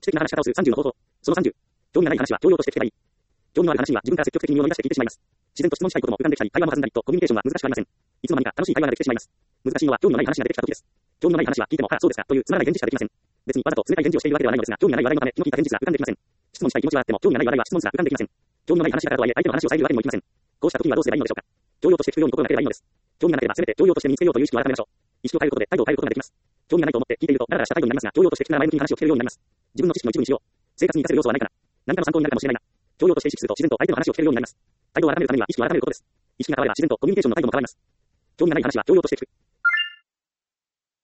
知的な話し方をする30の方法。その30。興味がない話は教養として聞けばいい。興味のある話には自分から積極的に身を乗り出して聞いてしまいます。自然と質問したいことも浮かんできたり、会話も弾んだりとコミュニケーションは難しくありません。いつの間にか楽しい会話ができてしまいます。難しいのは興味のない話が出てきた時です。興味のない話は聞いても、そうですかというつまらない返事しかできません。別にわざと冷たい返事をしているわけではないのですが、興味がない話題のため、気の利いた返事すら浮かんできません。質問したい気持ちはあっても、興味がない話題は質問すら浮かんできません。興味のない話だからとはいえ、相手の話を遮るわけにもいきません。こうした時にはどうすればいいのでしょうか。教養として聞くように心がければいいのです。興味がなければ、せめて教養として身につけようという意識を改めましょう。意識を変えることで態度を変えることができます。興味がないと思って聞いていると、だらだらした態度になりますが、教養として聞くなら前向きに話を聞けるようになります。自分の知識の一部にしよう。生活に活かせる要素はないかな。何かの参考になるかもしれないな。教養として意識すると自然と相手の話を聞けるようになります。態度を改めるためには意識を改めることです。意識が変われば自然とコミュニケーションの態度も変わります。興味がない話は教養として聞く。